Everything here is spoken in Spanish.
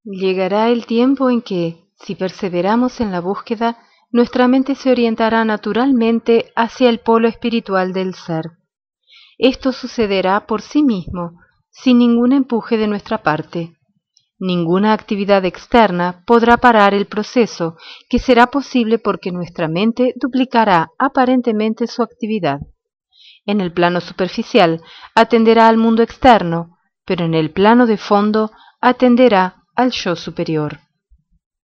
Llegará el tiempo en que, si perseveramos en la búsqueda, nuestra mente se orientará naturalmente hacia el polo espiritual del ser. Esto sucederá por sí mismo, sin ningún empuje de nuestra parte. Ninguna actividad externa podrá parar el proceso, que será posible porque nuestra mente duplicará aparentemente su actividad. En el plano superficial atenderá al mundo externo, pero en el plano de fondo atenderá al yo superior.